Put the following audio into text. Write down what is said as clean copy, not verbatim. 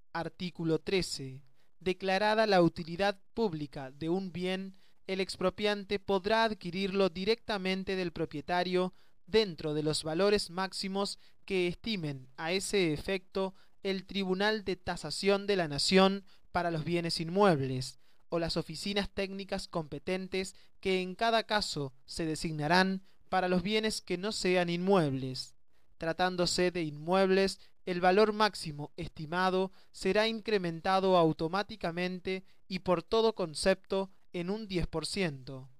Artículo 13. Declarada la utilidad pública de un bien, el expropiante podrá adquirirlo directamente del propietario dentro de los valores máximos que estimen a ese efecto el Tribunal de Tasación de la Nación para los bienes inmuebles, o las oficinas técnicas competentes que en cada caso se designarán para los bienes que no sean inmuebles. Tratándose de inmuebles, el valor máximo estimado será incrementado automáticamente y por todo concepto en un 10%.